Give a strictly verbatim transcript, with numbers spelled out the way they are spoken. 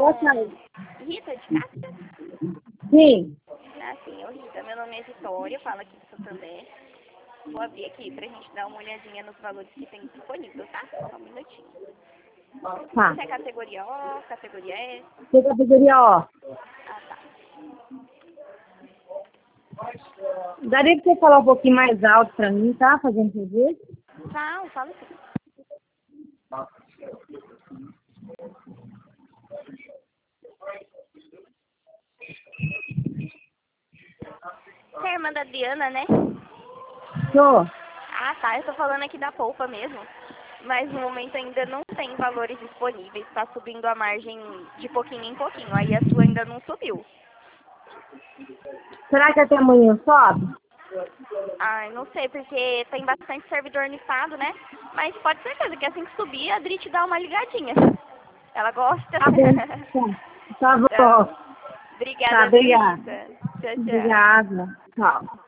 Boa tarde. Rita de Cássia? Sim. Ah, sim, ô Rita, meu nome é Vitória, falo aqui de Santander. Vou abrir aqui pra gente dar uma olhadinha nos valores que tem disponível, tá? Só um minutinho. Tá. Você é categoria O, categoria S? Que categoria O? Ah, tá. Daria pra você falar um pouquinho mais alto pra mim, tá? Fazendo favor? Fala, fala sim. Você é a irmã da Adriana, né? Tô. Ah, tá. Eu tô falando aqui da polpa mesmo. Mas no momento ainda não tem valores disponíveis. Tá subindo a margem de pouquinho em pouquinho. Aí a sua ainda não subiu. Será que até amanhã sobe? Ai, não sei, porque tem bastante servidor listado, né? Mas pode ter certeza que assim que subir, a Dri te dá uma ligadinha. Ela gosta. Tá bem. Tá, tá Então, bom. Tá, obrigada, viu, obrigada. Rita? Tchau, tchau. Obrigada. Tchau.